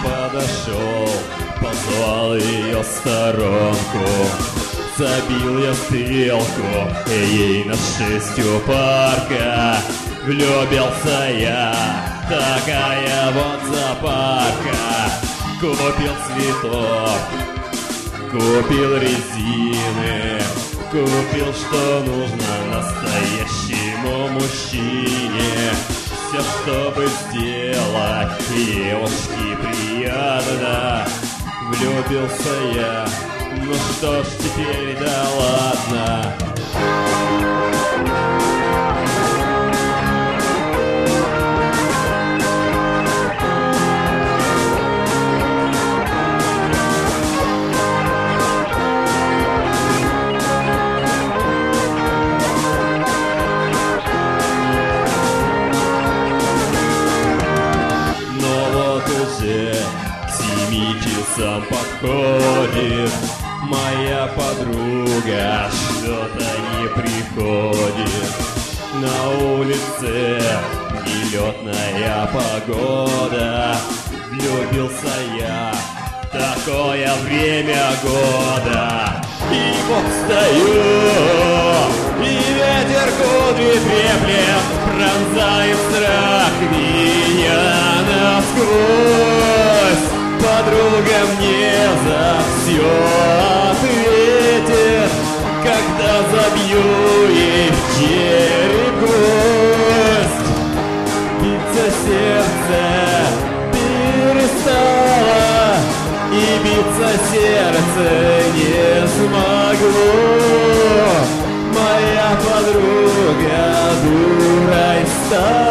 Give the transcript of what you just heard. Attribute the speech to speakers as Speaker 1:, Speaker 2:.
Speaker 1: подошел, позвал ее в сторонку. Забил я стрелку ей на шесть у парка. Влюбился я, такая вот зоопарка. Купил цветов, купил резины, купил, что нужно настоящему мужчине. Все, чтобы сделать девушке приятно. Влюбился я, ну что ж теперь, да ладно. К 7 часам подходит моя подруга, что-то не приходит. На улице нелетная погода. Влюбился я, такое время года. И вот стою, и ветер кудри треплет, пронзает страх меня насквозь. Подруга мне за все ответит, когда забью ей в череп гвоздь. Биться сердце перестало, и биться сердце не смогло. Моя подруга дурой стала.